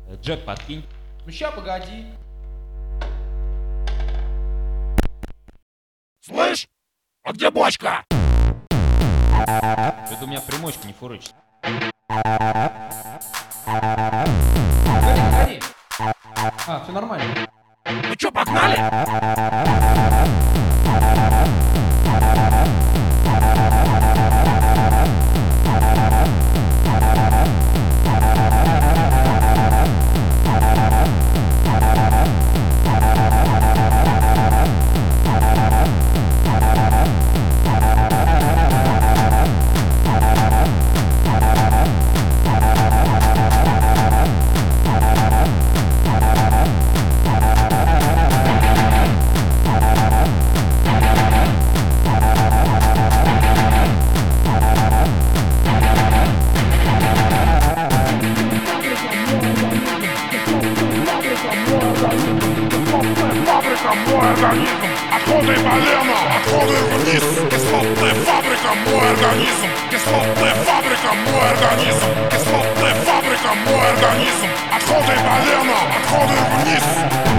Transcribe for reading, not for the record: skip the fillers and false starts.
Джек, подкинь. Ну ща, погоди. Слышь, а где бочка? Это у меня примочка не фурычит. Погоди. А, все нормально. Ну чё, погнали? Фабрика, мой организм, отходы полена, отходы вниз. Кислотная фабрика, мой организм, кислотная фабрика, мой организм, кислотная фабрика, мой организм, отходы полена, отходы вниз.